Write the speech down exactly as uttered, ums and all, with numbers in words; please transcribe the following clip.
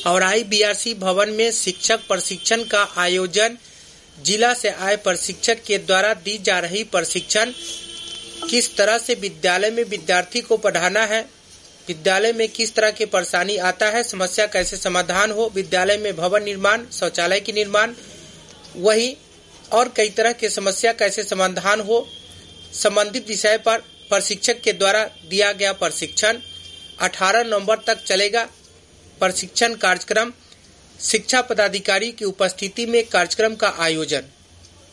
और आई B R C भवन में शिक्षक प्रशिक्षण का आयोजन। जिला से आए प्रशिक्षक के द्वारा दी जा रही प्रशिक्षण, किस तरह से विद्यालय में विद्यार्थी को पढ़ाना है, विद्यालय में किस तरह की परेशानी आता है, समस्या कैसे समाधान हो, विद्यालय में भवन निर्माण, शौचालय की निर्माण, वही और कई तरह की समस्या कैसे समाधान हो, संबंधित विषय पर प्रशिक्षक के द्वारा दिया गया प्रशिक्षण। अठारह नवंबर तक चलेगा प्रशिक्षण कार्यक्रम। शिक्षा पदाधिकारी की उपस्थिति में कार्यक्रम का आयोजन।